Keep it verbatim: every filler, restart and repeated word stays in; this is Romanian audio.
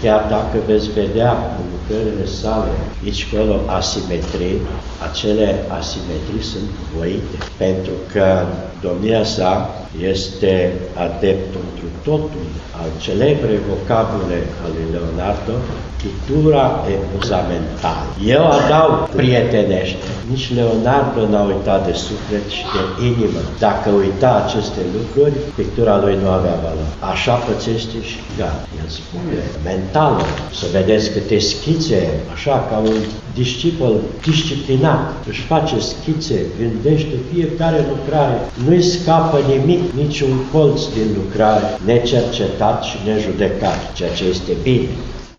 chiar dacă veți vedea în lucrările sale, aici colo asimetrii, acele asimetrii sunt voite, pentru că domnia sa este adept întru totul al celebre vocabule ale lui Leonardo, pictura epuzamentală. Eu adaug prietenește. Nici Leonardo n-a uitat de suflet și de inimă. Dacă uita aceste lucruri, pictura lui nu avea valoare. Așa pățește și gata. El spune, mentală, să vedeți câte schițe, așa ca un discipol disciplinat, își face schițe, gândește fiecare lucrare, nu-i scapă nimic, niciun colț din lucrare, necercetat și nejudecat, ceea ce este bine.